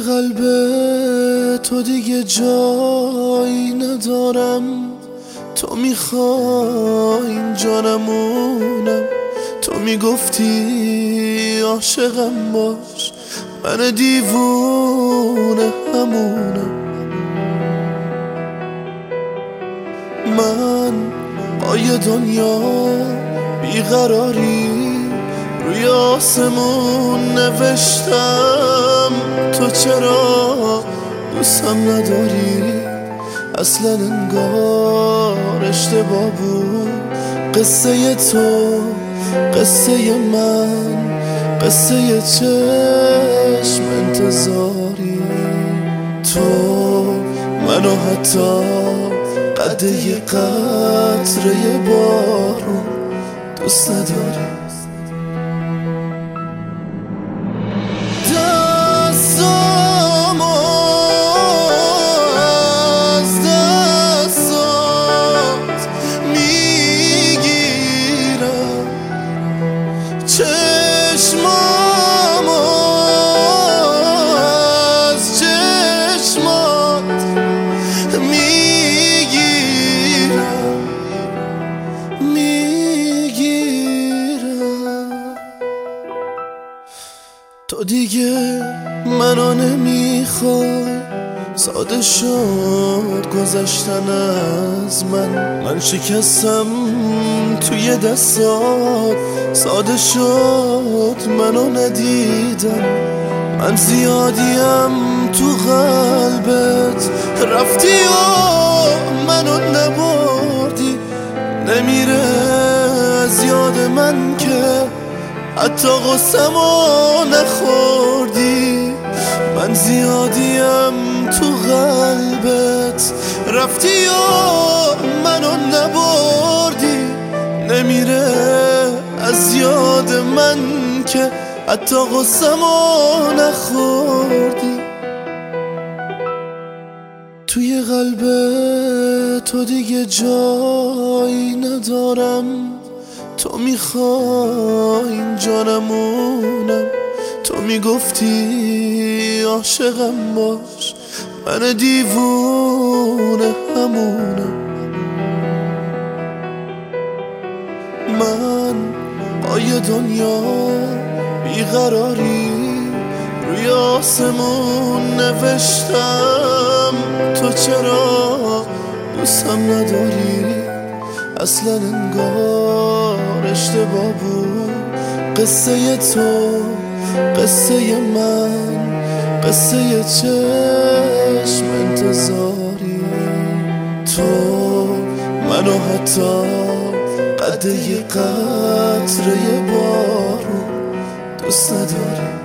قلب تو دیگه جایی ندارم. تو میخوای اینجا نمونم، تو میگفتی عاشقم باش، من دیوونه همونم. من با یه دنیا بیقراری روی آسمون نوشتم، تو چرا دوستم نداری؟ اصلا انگار اشتباه بود قصه تو، قصه من، قصه چشم انتظاری. تو منو حتی قد یه قطره بارون دوست نداری. چشمامو از چشمات میگیرم. تو دیگه منو نمیخوای، ساده شد گذشتن از من شکستم توی دستات، ساده شد منو ندیدم. من زیادیم تو قلبت، رفتی و منو نبردی. نمیره از یاد من که حتی غصه‌مو نخوردی. من زیادیم تو قلبت، رفتی و منو نبردی. نمیره از یاد من که حتی غصه‌مو نخوردی. توی قلب تو دیگه جایی ندارم، تو میخوای اینجا نمونم، تو میگفتی عاشقم باش، من دیوونه همونم. من با یه دنیا بیقراری روی آسمون نوشتم، تو چرا دوستم نداری؟ اصلا انگار اشتباه بود قصه تو، قصه من، قصه چشم انتظاری. تو منو حتی قد یه قطره بارون دوست نداری.